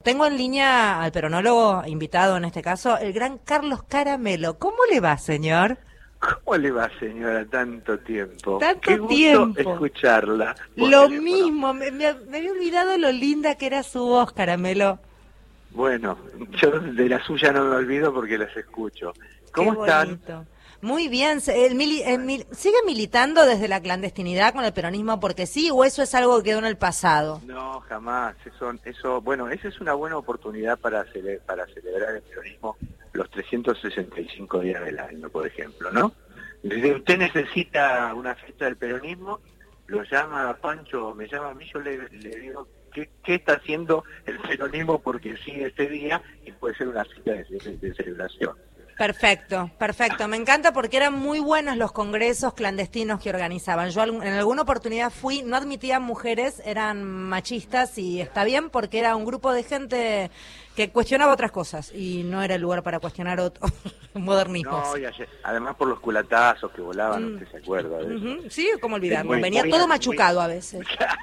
Tengo en línea al peronólogo invitado en este caso, el gran Carlos Caramelo. ¿Cómo le va, señor? ¿Cómo le va, señora? Tanto tiempo. Tanto Qué gusto tiempo. escucharla por Lo teléfono. mismo, me había olvidado lo linda que era su voz, Caramelo. Bueno, yo de la suya no me olvido porque las escucho. ¿Cómo Qué están? bonito. Muy bien. ¿Sigue militando desde la clandestinidad con el peronismo porque sí o eso es algo que quedó en el pasado? No, jamás. Bueno, esa es una buena oportunidad para celebrar el peronismo los 365 días del año, por ejemplo, ¿no? Si usted necesita una fiesta del peronismo, lo llama a Pancho, me llama a mí, yo le digo qué está haciendo el peronismo porque sigue este día y puede ser una cita de celebración. Perfecto, perfecto. Me encanta porque eran muy buenos los congresos clandestinos que organizaban. Yo en alguna oportunidad fui, no admitían mujeres, eran machistas y está bien porque era un grupo de gente que cuestionaba otras cosas y no era el lugar para cuestionar otros modernismos. No, además por los culatazos que volaban, usted se acuerda de eso. Sí, cómo olvidarlo. Muy, Venía muy, todo muy... machucado a veces.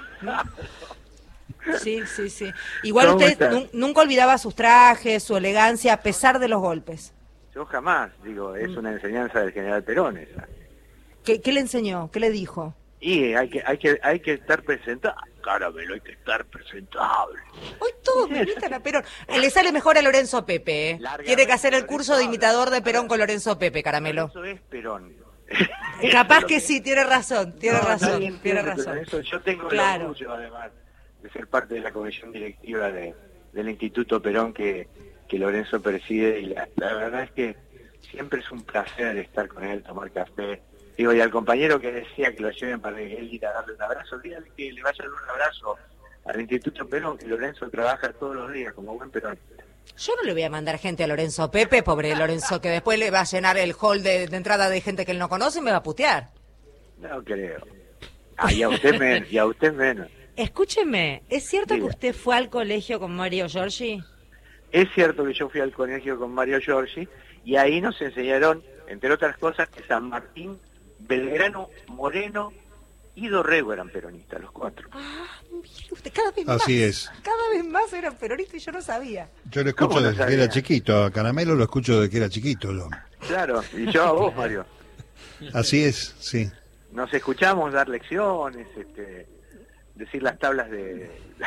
Sí, sí, sí. Igual usted nunca olvidaba sus trajes, su elegancia, a pesar de los golpes. Yo jamás, digo, es una enseñanza del general Perón esa. ¿Qué le enseñó? ¿Qué le dijo? Y hay que estar presentable, Caramelo, hay que estar presentable. Hoy todos me imitan a Perón. Le sale mejor a Lorenzo Pepe, ¿eh? Tiene que hacer el curso de imitador de Perón con Lorenzo Pepe, Caramelo. Eso es Perón. Capaz que sí, tiene razón, tiene razón. Yo tengo el orgullo, además, de ser parte de la comisión directiva del Instituto Perón que Lorenzo preside, y la verdad es que siempre es un placer estar con él, tomar café. Digo, y al compañero que decía que lo lleven para él ir a darle un abrazo, dígale que le vaya a dar un abrazo al Instituto Perón, que Lorenzo trabaja todos los días como buen peronista. Yo no le voy a mandar gente a Lorenzo Pepe, pobre Lorenzo, que después le va a llenar el hall de entrada de gente que él no conoce y me va a putear. No creo. Y a usted menos. Escúcheme, ¿es cierto Diga. que usted fue al colegio con Mario Giorgi? Es cierto que yo fui al colegio con Mario Giorgi y ahí nos enseñaron, entre otras cosas, que San Martín, Belgrano, Moreno y Dorrego eran peronistas, los cuatro. Ah, mire usted, cada vez Así más. es. Cada vez más eran peronistas y yo no sabía. Yo lo escucho desde que sabía? era chiquito, a Caramelo lo escucho desde que era chiquito. Claro, y yo a vos, Mario. Así es, sí. Nos escuchamos dar lecciones, decir las tablas de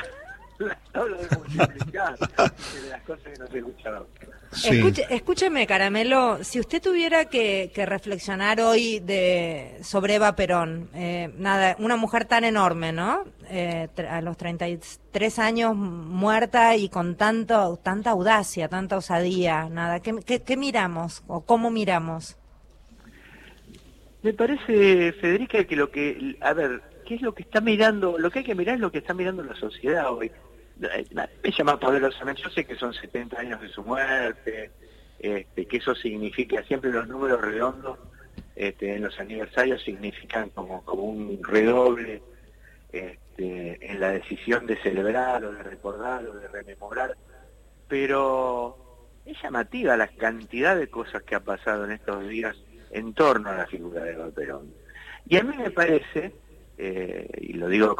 multiplicar, de las cosas que nos escuchaban. Sí. Escúcheme, Caramelo, si usted tuviera que reflexionar hoy sobre Eva Perón, una mujer tan enorme, ¿no? A los 33 años muerta y con tanta audacia, tanta osadía, ¿qué miramos o cómo miramos? Me parece, Federica, que ¿qué es lo que está mirando? Lo que hay que mirar es lo que está mirando la sociedad hoy. Me llama poderosamente, yo sé que son 70 años de su muerte, que eso significa, siempre los números redondos en los aniversarios significan como un redoble en la decisión de celebrar o de recordar o de rememorar, pero es llamativa la cantidad de cosas que ha pasado en estos días en torno a la figura de Eva Perón. Y a mí me parece, y lo digo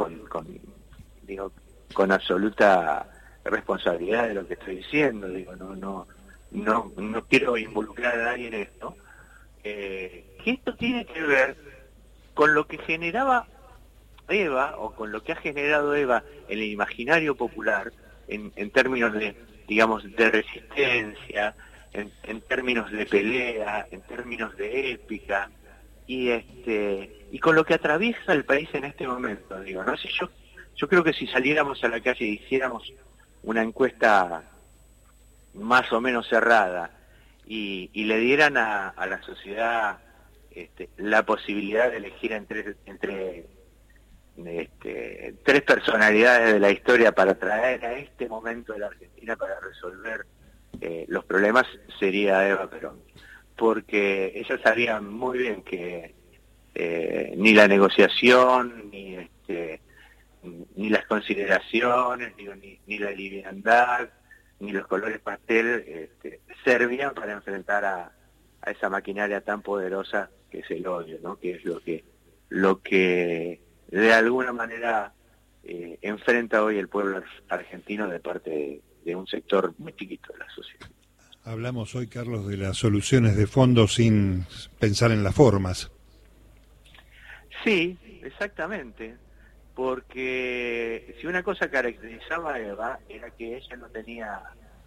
con absoluta responsabilidad de lo que estoy diciendo, no quiero involucrar a nadie en esto, que esto tiene que ver con lo que generaba Eva, o con lo que ha generado Eva en el imaginario popular, en términos de resistencia, en términos de pelea, en términos de épica, y con lo que atraviesa el país en este momento. ¿No? Si yo creo que si saliéramos a la calle y hiciéramos una encuesta más o menos cerrada y le dieran a la sociedad la posibilidad de elegir entre tres personalidades de la historia para traer a este momento de la Argentina para resolver los problemas, sería Eva Perón, porque ella sabía muy bien que ni la negociación, ni las consideraciones, ni la liviandad, ni los colores pastel servían para enfrentar a esa maquinaria tan poderosa que es el odio, ¿no? Que es lo que de alguna manera enfrenta hoy el pueblo argentino de parte de un sector muy chiquito de la sociedad. Hablamos hoy, Carlos, de las soluciones de fondo sin pensar en las formas. Sí, exactamente, porque si una cosa caracterizaba a Eva era que ella no tenía,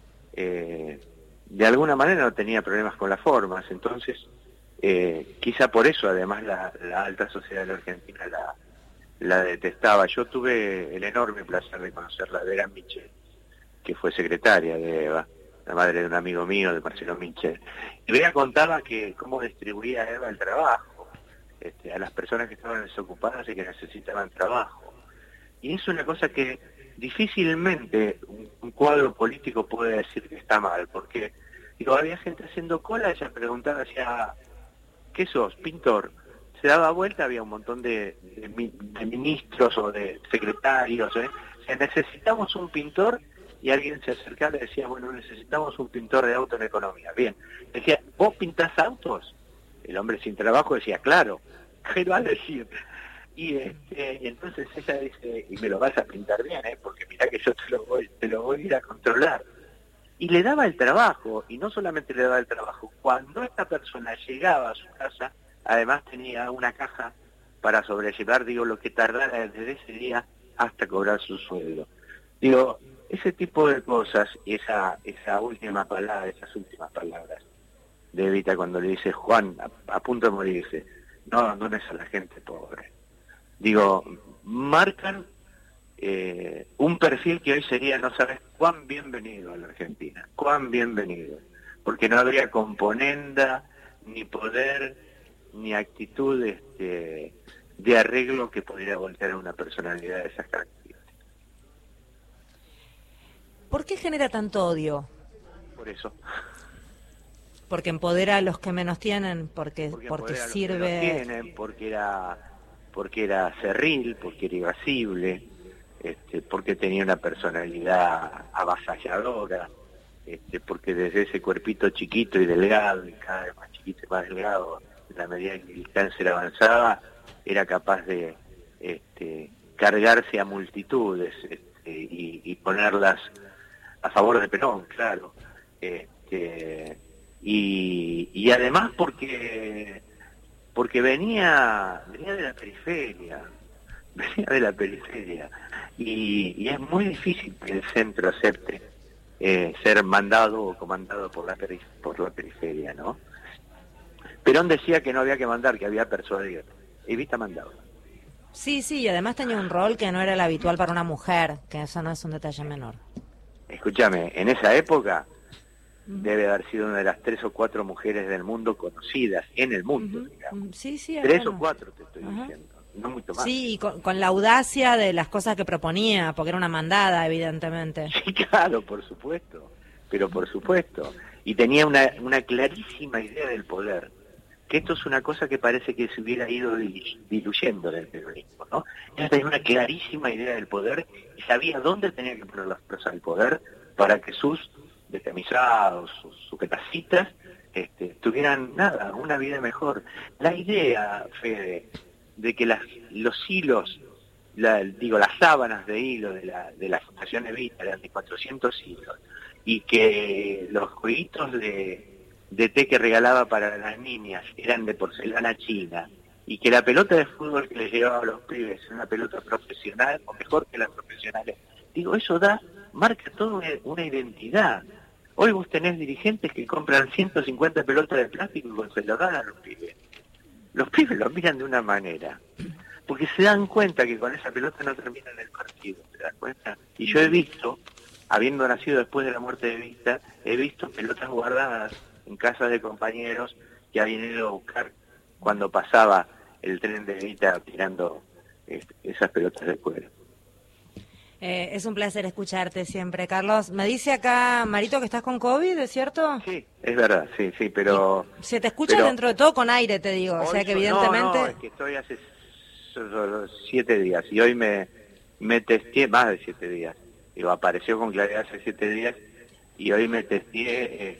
de alguna manera no tenía problemas con las formas, entonces quizá por eso además la alta sociedad de la Argentina la detestaba. Yo tuve el enorme placer de conocerla, Vera Michel, que fue secretaria de Eva, la madre de un amigo mío, de Marcelo Michel. Y Vera contaba que cómo distribuía Eva el trabajo a las personas que estaban desocupadas y que necesitaban trabajo. Y es una cosa que difícilmente un cuadro político puede decir que está mal, porque digo, había gente haciendo cola, ella preguntaba hacia ¿qué sos? Pintor. Se daba vuelta, había un montón de ministros o de secretarios, O sea, necesitamos un pintor, y alguien se acercaba y decía, bueno, necesitamos un pintor de auto en economía. Bien, decía, ¿vos pintás autos? El hombre sin trabajo decía, claro, ¿qué va a decir? Y entonces ella dice, y me lo vas a pintar bien, porque mirá que yo te lo voy a ir a controlar. Y le daba el trabajo, y no solamente le daba el trabajo, cuando esta persona llegaba a su casa, además tenía una caja para sobrellevar, digo, lo que tardara desde ese día hasta cobrar su sueldo. Digo, ese tipo de cosas, y esa última palabra, esas últimas palabras de Evita cuando le dice, Juan, a punto de morirse, no abandones a la gente pobre. Digo, marcan un perfil que hoy sería, no sabes cuán bienvenido a la Argentina, cuán bienvenido, porque no habría componenda, ni poder, ni actitud de arreglo que pudiera voltear a una personalidad de esas características. ¿Por qué genera tanto odio? Por eso. Porque empodera a los que menos tienen, porque sirve... Porque era cerril, porque era irascible, porque tenía una personalidad avasalladora, porque desde ese cuerpito chiquito y delgado, y cada vez más chiquito y más delgado, en la medida que el cáncer avanzaba, era capaz de cargarse a multitudes y ponerlas a favor de Perón, claro. Y además porque venía de la periferia, y es muy difícil que el centro acepte ser mandado o comandado por la periferia, ¿no? Perón decía que no había que mandar, que había persuadir. Evita mandaba. Sí, y además tenía un rol que no era el habitual para una mujer, que eso no es un detalle menor. Escúchame, en esa época debe haber sido una de las 3 o 4 mujeres del mundo conocidas en el mundo, digamos. Sí, 3 o 4 te estoy diciendo, no mucho más. Sí, y con la audacia de las cosas que proponía, porque era una mandada, evidentemente. Sí, claro, por supuesto, pero por supuesto. Y tenía una clarísima idea del poder, que esto es una cosa que parece que se hubiera ido diluyendo del peronismo, ¿no? Ella tenía una clarísima idea del poder y sabía dónde tenía que poner las cosas al poder para que sus descamisados, sus sujetacitas, tuvieran una vida mejor. La idea, Fede, de que los hilos, las sábanas de hilo de la Fundación Evita eran de 400 hilos, y que los jueguitos de té que regalaba para las niñas eran de porcelana china, y que la pelota de fútbol que les llevaba a los pibes era una pelota profesional, o mejor que las profesionales. Digo, eso marca toda una identidad. Hoy vos tenés dirigentes que compran 150 pelotas de plástico y se lo dan a los pibes. Los pibes lo miran de una manera, porque se dan cuenta que con esa pelota no terminan el partido, ¿te das cuenta? Y yo he visto, habiendo nacido después de la muerte de Evita, he visto pelotas guardadas en casas de compañeros que habían ido a buscar cuando pasaba el tren de Evita tirando esas pelotas de cuero. Es un placer escucharte siempre, Carlos. Me dice acá Marito que estás con COVID, ¿es cierto? Sí, es verdad, sí, pero... Se te escucha dentro de todo con aire, te digo, o sea que evidentemente... No, es que estoy hace 7 días, y hoy me testé más de 7 días. Digo, apareció con claridad hace 7 días, y hoy me testé,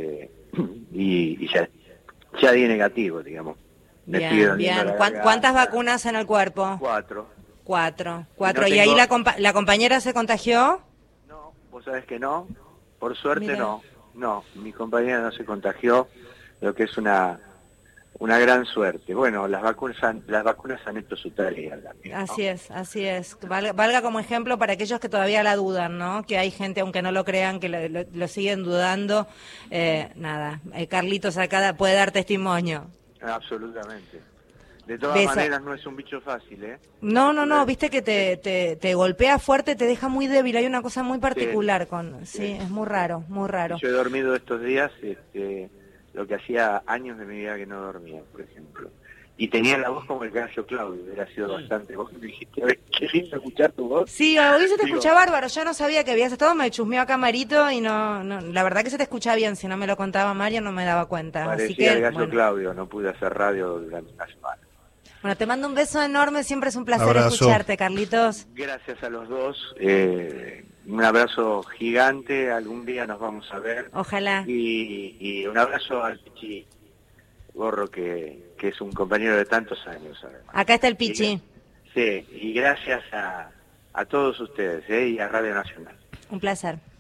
y ya di negativo, digamos. Bien. ¿Cuántas vacunas en el cuerpo? 4. ¿Y ahí la compañera se contagió? No, vos sabés que no, Por suerte Mirá. no, mi compañera no se contagió, lo que es una gran suerte. Bueno, las vacunas han hecho su tarea también, ¿no? Así es. Valga como ejemplo para aquellos que todavía la dudan, ¿no? Que hay gente, aunque no lo crean, que lo siguen dudando. Nada, Carlitos acá puede dar testimonio. Absolutamente. De todas Beso. maneras no es un bicho fácil, ¿eh? No, viste que te golpea fuerte, te deja muy débil, hay una cosa muy particular sí, es muy raro, muy raro. Yo he dormido estos días lo que hacía años de mi vida que no dormía, por ejemplo. Y tenía la voz como el gallo Claudio, hubiera sido bastante. Vos me dijiste, a ver, qué lindo escuchar tu voz. Sí, hoy se te Digo, escucha bárbaro, yo no sabía que habías estado, me chusmeó acá Marito y no, la verdad que se te escucha bien, si no me lo contaba Mario no me daba cuenta. parecía Así que, el gallo bueno. Claudio, no pude hacer radio durante una semana. Bueno, te mando un beso enorme, siempre es un placer Abrazo. escucharte, Carlitos. Gracias a los dos, un abrazo gigante, algún día nos vamos a ver. Ojalá. Y un abrazo al Pichi Gorro, que es un compañero de tantos años, además. Acá está el Pichi. Sí, y gracias a todos ustedes, y a Radio Nacional. Un placer.